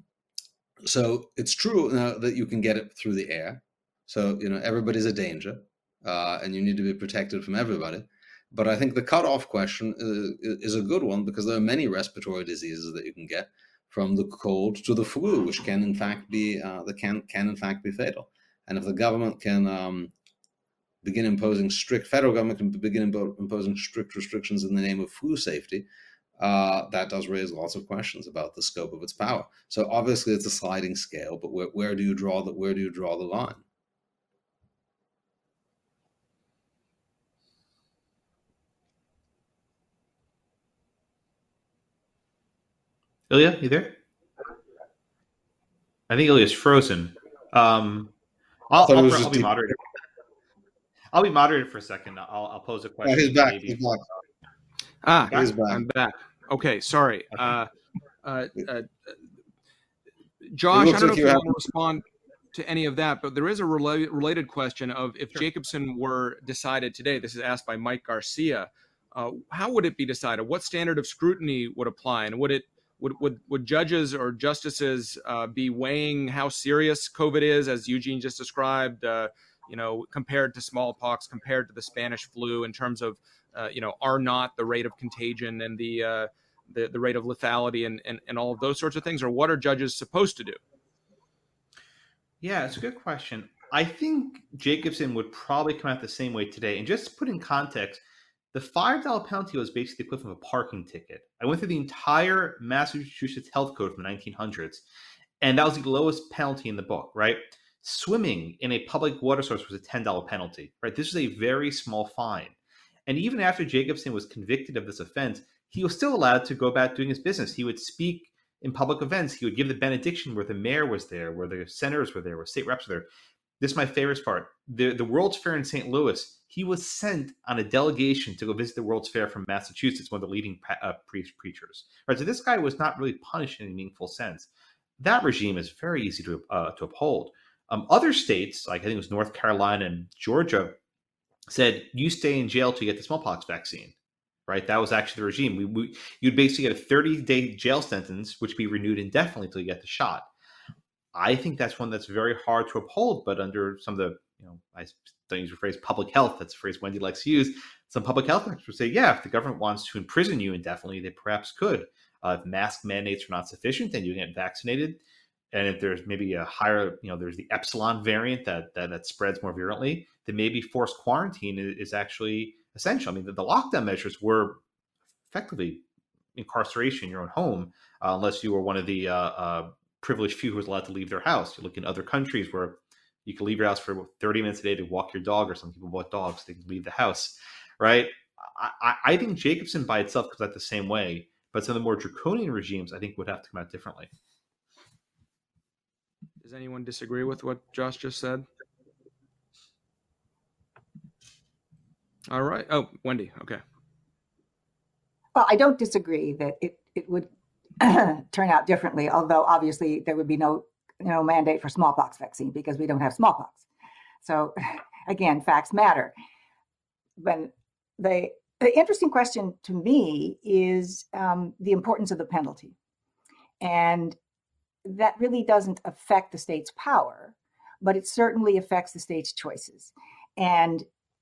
so it's true uh, that you can get it through the air. So, you know, everybody's a danger, uh, and you need to be protected from everybody. But I think the cutoff question is, is a good one, because there are many respiratory diseases that you can get, from the cold to the flu, which can in fact be uh, that can can in fact be fatal. And if the government can um, begin imposing strict, federal government can begin impo- imposing strict restrictions in the name of flu safety, uh, that does raise lots of questions about the scope of its power. So obviously it's a sliding scale, but where, where do you draw the where do you draw the line? Ilya, you there? I think Ilya's frozen. Um, I'll, I'll, I'll, I'll be moderator. I'll be moderator for a second. I'll, I'll pose a question. Oh, he's back. Maybe. He's back. Ah, he's back. I'm back. Okay, sorry. Uh, uh, uh, Josh, I don't know if you want to respond. to any of that, but there is a rela- related question of if Sure. Jacobson were decided today. This is asked by Mike Garcia. Uh, how would it be decided? What standard of scrutiny would apply, and would it would would, would judges or justices uh, be weighing how serious COVID is, as Eugene just described? Uh, you know, compared to smallpox, compared to the Spanish flu, in terms of uh, you know, are not the rate of contagion and the uh, the, the rate of lethality and, and and all of those sorts of things, or what are judges supposed to do? Yeah, it's a good question. I think Jacobson would probably come out the same way today. And just to put in context, the five dollar penalty was basically the equivalent of a parking ticket. I went through the entire Massachusetts health code from the nineteen hundreds, and that was the lowest penalty in the book, right? Swimming in a public water source was a ten dollar penalty, right? This was a very small fine. And even after Jacobson was convicted of this offense, he was still allowed to go about doing his business. He would speak in public events. He would give the benediction where the mayor was there, where the senators were there, where state reps were there. This is my favorite part. The, the World's Fair in Saint Louis, he was sent on a delegation to go visit the World's Fair from Massachusetts, one of the leading uh, pre- preachers. Right, so this guy was not really punished in a meaningful sense. That regime is very easy to, uh, to uphold. Um, other states, like I think it was North Carolina and Georgia, said, you stay in jail till you get the smallpox vaccine. Right, that was actually the regime. We, we you'd basically get a thirty-day jail sentence, which would be renewed indefinitely until you get the shot. I think that's one that's very hard to uphold. But under some of the, you know, I don't use the phrase public health. That's a phrase Wendy likes to use. Some public health experts say, yeah, if the government wants to imprison you indefinitely, they perhaps could. Uh, if mask mandates are not sufficient, then you get vaccinated. And if there's maybe a higher, you know, there's the epsilon variant that that, that spreads more virulently, then maybe forced quarantine is, is actually essential. I mean, the, the lockdown measures were effectively incarceration in your own home, uh, unless you were one of the uh, uh, privileged few who was allowed to leave their house. You look in other countries where you can leave your house for thirty minutes a day to walk your dog, or some people bought dogs, they can leave the house, right? I, I think Jacobson by itself comes out the same way, but some of the more draconian regimes, I think, would have to come out differently. Does anyone disagree with what Josh just said? All right. Oh, Wendy. Okay. Well, I don't disagree that it, it would turn out differently, although obviously there would be no, no mandate for smallpox vaccine because we don't have smallpox. So again, facts matter. But the, the interesting question to me is um, the importance of the penalty. And that really doesn't affect the state's power, but it certainly affects the state's choices. And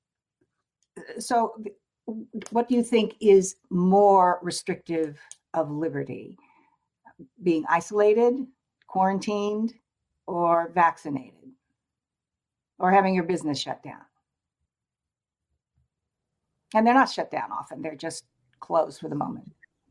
so what do you think is more restrictive of liberty? Being isolated, quarantined, or vaccinated? Or having your business shut down? And they're not shut down often, they're just closed for the moment.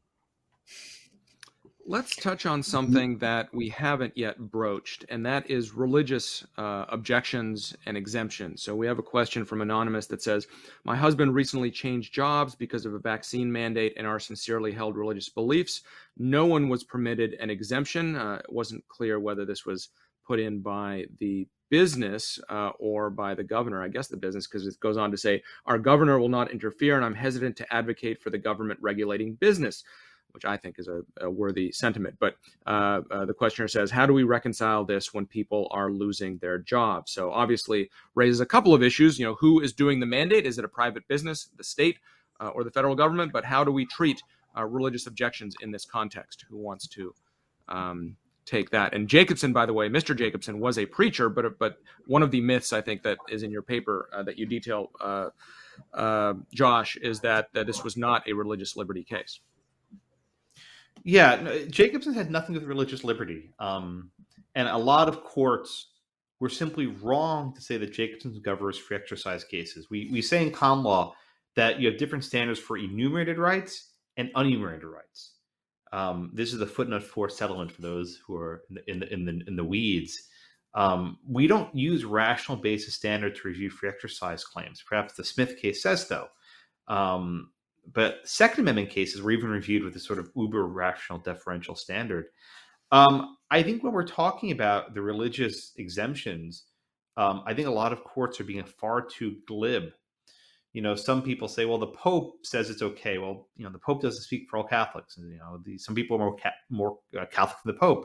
Let's touch on something that we haven't yet broached, and that is religious uh, objections and exemptions. So we have a question from Anonymous that says, my husband recently changed jobs because of a vaccine mandate and our sincerely held religious beliefs. No one was permitted an exemption. Uh, it wasn't clear whether this was put in by the business uh, or by the governor. I guess the business, because it goes on to say, our governor will not interfere, and I'm hesitant to advocate for the government regulating business, which I think is a, a worthy sentiment. But uh, uh, the questioner says, how do we reconcile this when people are losing their jobs? So obviously raises a couple of issues. You know, who is doing the mandate? Is it a private business, the state, uh, or the federal government? But how do we treat uh, religious objections in this context? Who wants to um, take that? And Jacobson, by the way, Mister Jacobson was a preacher, but but one of the myths I think that is in your paper uh, that you detail, uh, uh, Josh, is that, that this was not a religious liberty case. Yeah, no, Jacobson had nothing with religious liberty. Um, and a lot of courts were simply wrong to say that Jacobson governs free exercise cases. We, we say in common law that you have different standards for enumerated rights and unenumerated rights. Um, this is the footnote four settlement for those who are in the, in the, in the, in the weeds. Um, we don't use rational basis standard to review free exercise claims. Perhaps the Smith case says so. Um, But Second Amendment cases were even reviewed with this sort of uber rational deferential standard. Um, I think when we're talking about the religious exemptions, um, I think a lot of courts are being far too glib. You know, some people say, well, the Pope says it's okay. Well, you know, the Pope doesn't speak for all Catholics. And, you know, the, some people are more, ca- more uh, Catholic than the Pope.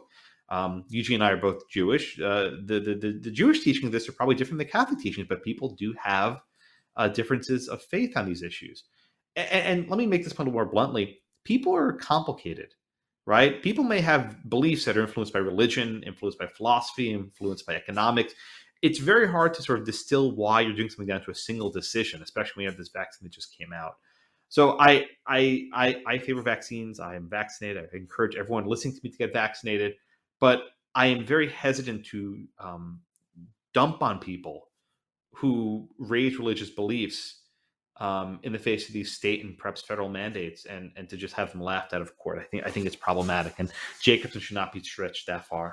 Um, Eugene and I are both Jewish. Uh, the, the, the, the Jewish teachings of this are probably different than the Catholic teachings, but people do have uh, differences of faith on these issues. And, and let me make this point a little more bluntly. People are complicated, right? People may have beliefs that are influenced by religion, influenced by philosophy, influenced by economics. It's very hard to sort of distill why you're doing something down to a single decision, especially when you have this vaccine that just came out. So I, I, I, I favor vaccines. I am vaccinated. I encourage everyone listening to me to get vaccinated. But I am very hesitant to um, dump on people who raise religious beliefs um, in the face of these state and perhaps federal mandates, and, and to just have them laughed out of court. I think I think it's problematic, and Jacobson should not be stretched that far.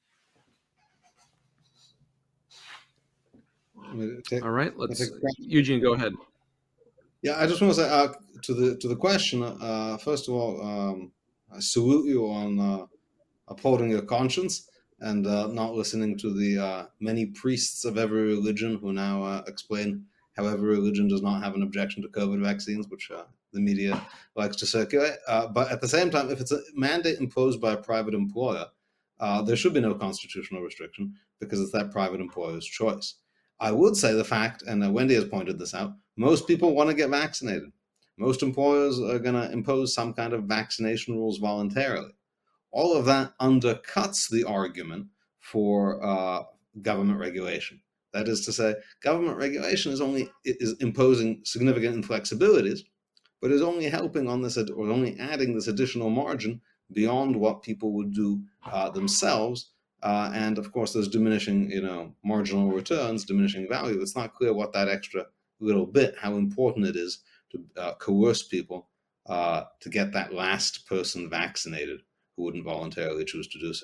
All right, let's Eugene, go ahead. Yeah, I just want to say uh, to the to the question. Uh, first of all, um, I salute you on uh, upholding your conscience and uh, not listening to the uh, many priests of every religion who now uh, explain how every religion does not have an objection to COVID vaccines, which uh, the media likes to circulate. Uh, but at the same time, if it's a mandate imposed by a private employer, uh, there should be no constitutional restriction because it's that private employer's choice. I would say the fact, and uh, Wendy has pointed this out, most people want to get vaccinated. Most employers are going to impose some kind of vaccination rules voluntarily. All of that undercuts the argument for uh, government regulation. That is to say, government regulation is only is imposing significant inflexibilities, but is only helping on this, or only adding this additional margin beyond what people would do uh, themselves. Uh, and of course, there's diminishing, you know, marginal returns, diminishing value. It's not clear what that extra little bit, how important it is to uh, coerce people uh, to get that last person vaccinated who wouldn't voluntarily choose to do so.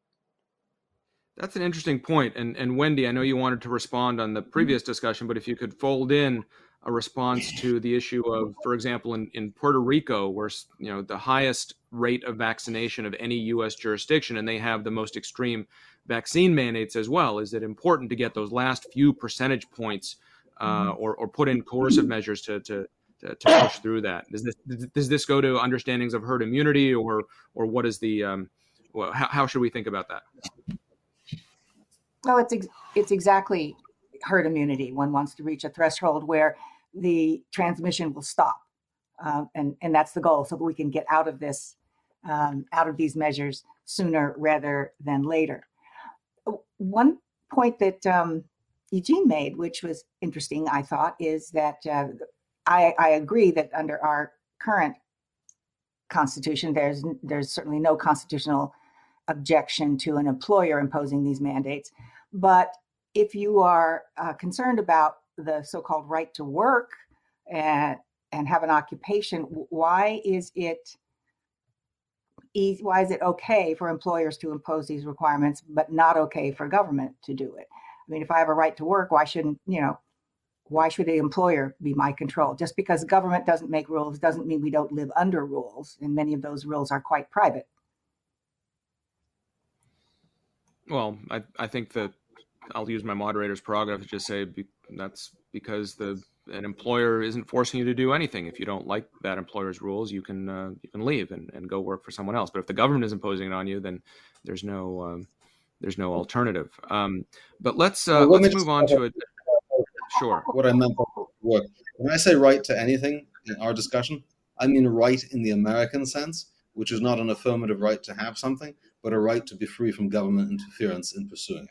That's an interesting point. And and Wendy, I know you wanted to respond on the previous discussion, but if you could fold in a response to the issue of, for example, in, in Puerto Rico, where, you know, the highest rate of vaccination of any U S jurisdiction, and they have the most extreme vaccine mandates as well, is it important to get those last few percentage points uh, or, or put in coercive measures to, to to to push through that? Does this does this go to understandings of herd immunity, or or what is the um, well, how, how should we think about that? Well, it's ex- it's exactly herd immunity. One wants to reach a threshold where the transmission will stop, uh, and and that's the goal, so that we can get out of this, um, out of these measures sooner rather than later. One point that um, Eugene made, which was interesting, I thought, is that uh, I, I agree that under our current Constitution, there's there's certainly no constitutional objection to an employer imposing these mandates. But if you are uh, concerned about the so-called right to work and, and have an occupation, why is it easy, why is it okay for employers to impose these requirements, but not okay for government to do it? I mean, if I have a right to work, why shouldn't, you know, why should the employer be my control? Just because government doesn't make rules doesn't mean we don't live under rules. And many of those rules are quite private. Well, I, I think that I'll use my moderator's prerogative to just say be, that's because the an employer isn't forcing you to do anything. If you don't like that employer's rules, you can uh, you can leave and, and go work for someone else. But if the government is imposing it on you, then there's no um, there's no alternative. Um, but let's uh, well, let's move on to it. Sure. What I meant by work. When I say right to anything in our discussion, I mean right in the American sense, which is not an affirmative right to have something, but a right to be free from government interference in pursuing it.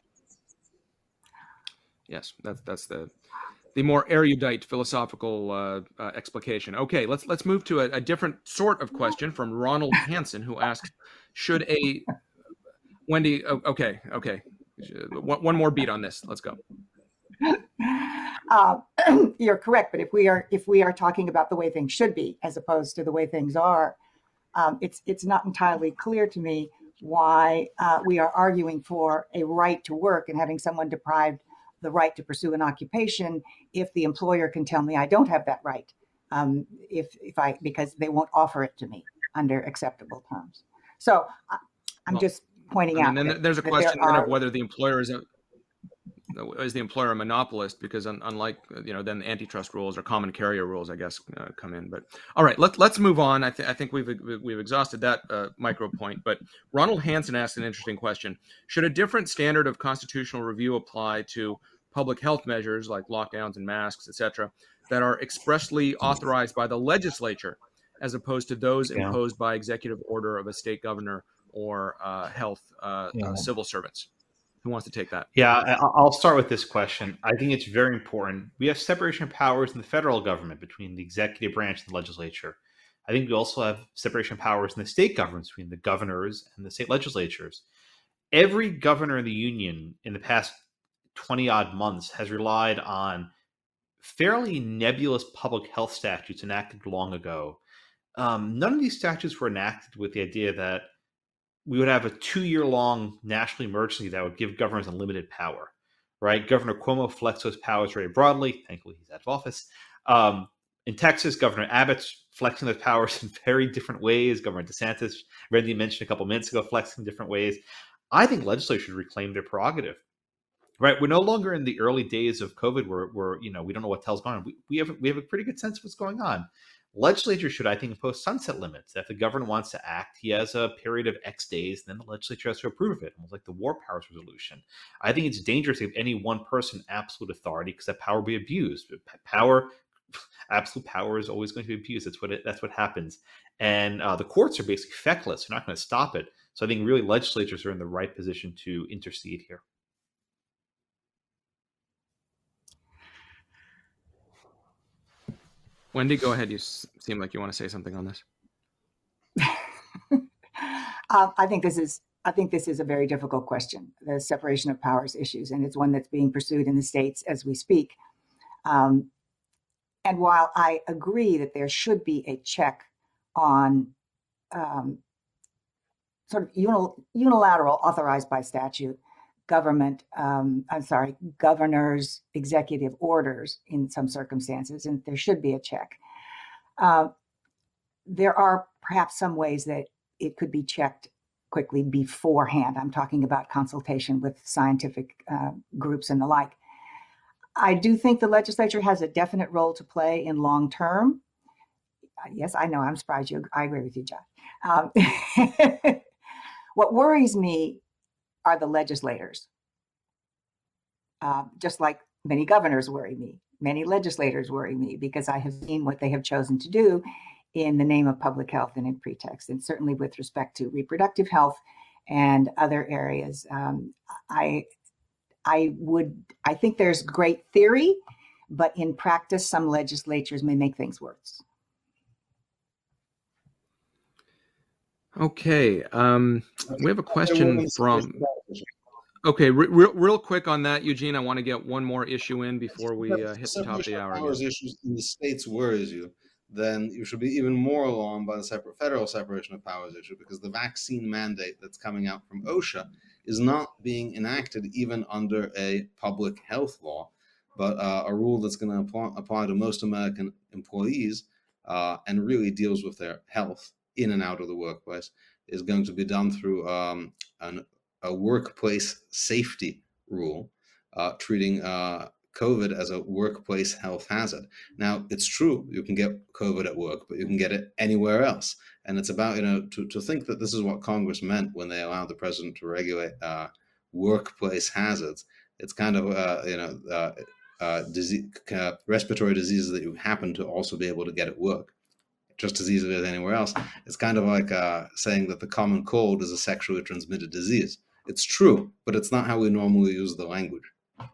Yes, that's that's the the more erudite philosophical uh, uh, explication. Okay, let's let's move to a, a different sort of question from Ronald Hansen, who asks, "Should a Wendy?" Oh, okay, okay, one, one more beat on this. Let's go. Uh, you're correct, but if we are if we are talking about the way things should be as opposed to the way things are, um, it's it's not entirely clear to me why uh, we are arguing for a right to work and having someone deprived the right to pursue an occupation if the employer can tell me I don't have that right, um, if if I because they won't offer it to me under acceptable terms. So I, I'm well, just pointing I mean, out. Then that, there's a question there are, of whether the employer is. A, is the employer a monopolist? Because un, unlike, you know, then the antitrust rules or common carrier rules, I guess, uh, come in. But all right, let, let's move on. I, th- I think we've we've exhausted that uh, micro point. But Ronald Hansen asked an interesting question. Should a different standard of constitutional review apply to public health measures like lockdowns and masks, et cetera, that are expressly authorized by the legislature, as opposed to those Yeah. imposed by executive order of a state governor or uh, health uh, Yeah. uh, civil servants? Who wants to take that? Yeah, I- I'll start with this question. I think it's very important. We have separation of powers in the federal government between the executive branch and the legislature. I think we also have separation of powers in the state governments between the governors and the state legislatures. Every governor in the union in the past twenty odd months has relied on fairly nebulous public health statutes enacted long ago. Um, none of these statutes were enacted with the idea that we would have a two-year-long national emergency that would give governors unlimited power, right? Governor Cuomo flexed those powers very broadly. Thankfully, he's out of office. Um, in Texas, Governor Abbott's flexing those powers in very different ways. Governor DeSantis, Randy mentioned a couple minutes ago, flexing in different ways. I think legislatures should reclaim their prerogative, right? We're no longer in the early days of COVID where, where you know, we don't know what the hell's going on. We, we, have, we have a pretty good sense of what's going on. Legislature should, I think, impose sunset limits. If the governor wants to act, he has a period of X days, and then the legislature has to approve it, almost like the War Powers Resolution. I think it's dangerous to give any one person absolute authority because that power will be abused. Power, absolute power is always going to be abused. That's what it, that's what happens. And uh, the courts are basically feckless. They're not going to stop it. So I think really legislatures are in the right position to intercede here. Wendy, go ahead. You s- seem like you want to say something on this. uh, I think this is I think this is a very difficult question, the separation of powers issues, and it's one that's being pursued in the states as we speak. Um, and while I agree that there should be a check on um, sort of unil- unilateral, authorized by statute, government, um, I'm sorry, governors' executive orders in some circumstances, and there should be a check. Uh, there are perhaps some ways that it could be checked quickly beforehand. I'm talking about consultation with scientific uh, groups and the like. I do think the legislature has a definite role to play in long term. Uh, yes, I know, I'm surprised you. I agree with you, Josh. Um, what worries me are the legislators. Uh, just like many governors worry me, many legislators worry me because I have seen what they have chosen to do in the name of public health and in pretext, and certainly with respect to reproductive health and other areas. Um, I, I would, I think there's great theory, but in practice, some legislatures may make things worse. Okay. Um, we have a question from. Okay, re- real, real quick on that, Eugene. I want to get one more issue in before we uh, hit the top of the hour. Powers issues in the states worries you, then you should be even more alarmed by the separate federal separation of powers issue, because the vaccine mandate that's coming out from OSHA is not being enacted even under a public health law, but uh, a rule that's going to apply, apply to most American employees uh, and really deals with their health in and out of the workplace, is going to be done through um, an, a workplace safety rule, uh, treating uh, COVID as a workplace health hazard. Now, it's true, you can get COVID at work, but you can get it anywhere else. And it's about, you know, to, to think that this is what Congress meant when they allowed the president to regulate uh, workplace hazards. It's kind of, uh, you know, uh, uh, disease, uh, respiratory diseases that you happen to also be able to get at work just as easily as anywhere else. It's kind of like uh, saying that the common cold is a sexually transmitted disease. It's true, but it's not how we normally use the language.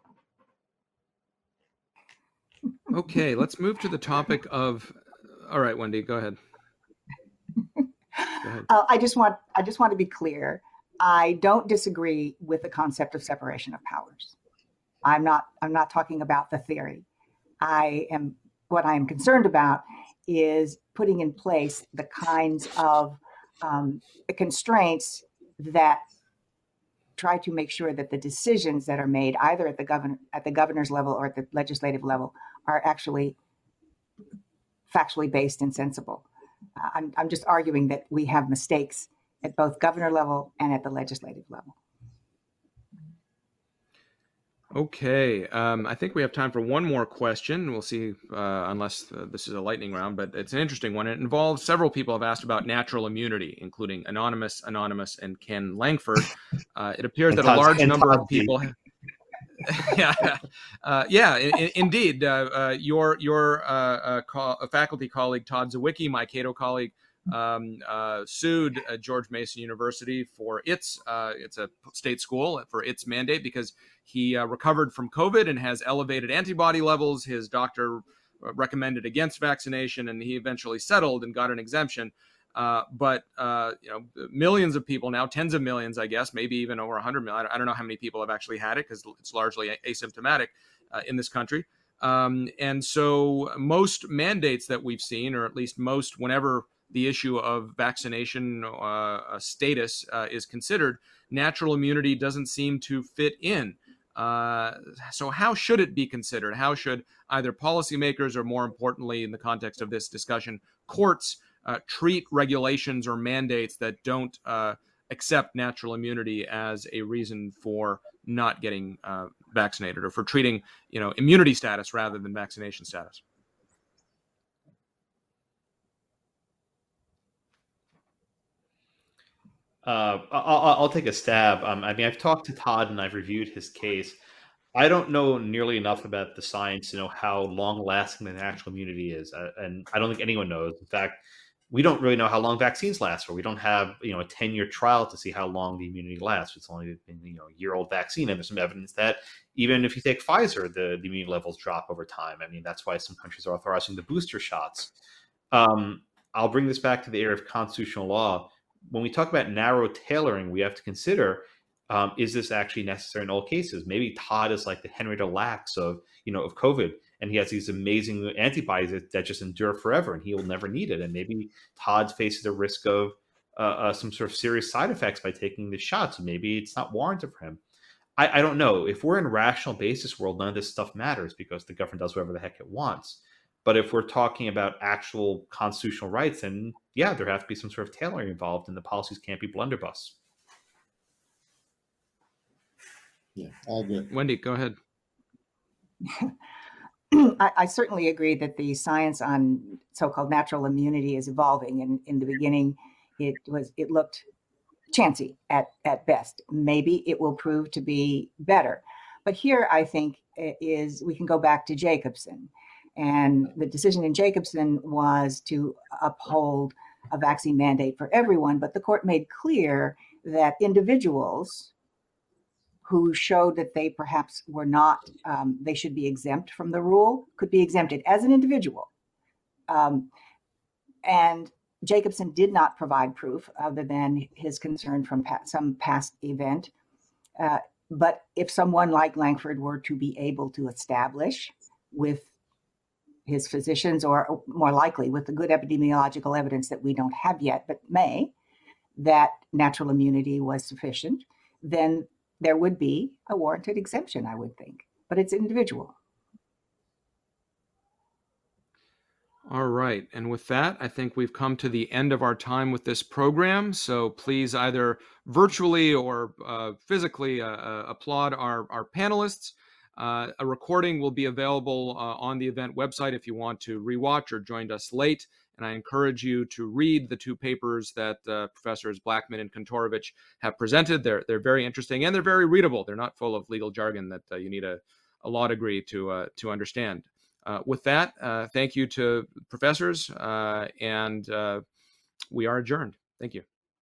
Okay, let's move to the topic of. All right, Wendy, go ahead. Go ahead. Uh, I just want I just want to be clear. I don't disagree with the concept of separation of powers. I'm not I'm not talking about the theory. I am what I am concerned about is putting in place the kinds of um, the constraints that try to make sure that the decisions that are made either at the governor at the governor's level or at the legislative level are actually factually based and sensible. Uh, I'm, I'm just arguing that we have mistakes at both governor level and at the legislative level. Okay, um, I think we have time for one more question. We'll see, uh, unless uh, this is a lightning round, but it's an interesting one. It involves several people have asked about natural immunity, including Anonymous, Anonymous, and Ken Langford. Uh, it appears that a large number of people... yeah, uh, yeah, in, in, indeed. Uh, uh, your your uh, uh, co faculty colleague Todd Zawicki, my Cato colleague, um, uh, sued uh, George Mason University for its uh, it's a state school for its mandate because he uh, recovered from COVID and has elevated antibody levels. His doctor recommended against vaccination, and he eventually settled and got an exemption. Uh, but uh, you know, millions of people now, tens of millions, I guess, maybe even over one hundred million. I don't know how many people have actually had it because it's largely asymptomatic uh, in this country. Um, and so most mandates that we've seen, or at least most whenever the issue of vaccination uh, status uh, is considered, natural immunity doesn't seem to fit in. Uh, so how should it be considered? How should either policymakers or, more importantly, in the context of this discussion, courts Uh, treat regulations or mandates that don't uh, accept natural immunity as a reason for not getting uh, vaccinated, or for treating, you know, immunity status rather than vaccination status? Uh, I'll, I'll take a stab. Um, I mean, I've talked to Todd and I've reviewed his case. I don't know nearly enough about the science to know how long-lasting the natural immunity is, uh, and I don't think anyone knows. In fact, we don't really know how long vaccines last for. We don't have, you know, a ten-year trial to see how long the immunity lasts. It's only been, you know, a year-old vaccine, and there's some evidence that even if you take Pfizer, the, the immunity levels drop over time. I mean, that's why some countries are authorizing the booster shots. Um, I'll bring this back to the area of constitutional law. When we talk about narrow tailoring, we have to consider, um, is this actually necessary in all cases? Maybe Todd is like the Henrietta Lacks of, you know, of COVID, and he has these amazing antibodies that, that just endure forever, and he will never need it. And maybe Todd faces a risk of uh, uh, some sort of serious side effects by taking the shots. And maybe it's not warranted for him. I, I don't know. If we're in a rational basis world, none of this stuff matters because the government does whatever the heck it wants. But if we're talking about actual constitutional rights, then yeah, there has to be some sort of tailoring involved, and the policies can't be blunderbuss. Yeah, all good. Wendy, go ahead. I, I certainly agree that the science on so-called natural immunity is evolving, and in the beginning, it was it looked chancy at at best. Maybe it will prove to be better, but here I think is we can go back to Jacobson, and the decision in Jacobson was to uphold a vaccine mandate for everyone, but the court made clear that individuals who showed that they perhaps were not, um, they should be exempt from the rule, could be exempted as an individual. Um, and Jacobson did not provide proof other than his concern from pa some past event. Uh, but if someone like Langford were to be able to establish with his physicians, or more likely with the good epidemiological evidence that we don't have yet, but may, that natural immunity was sufficient, then there would be a warranted exemption, I would think, but it's individual. All right. And with that, I think we've come to the end of our time with this program. So please either virtually or uh, physically uh, uh, applaud our, our panelists. Uh, a recording will be available uh, on the event website if you want to rewatch or joined us late. And I encourage you to read the two papers that uh, Professors Blackman and Kantorovich have presented. They're, they're very interesting, and they're very readable. They're not full of legal jargon that uh, you need a, a law degree to, uh, to understand. Uh, with that, uh, thank you to professors, uh, and uh, we are adjourned. Thank you.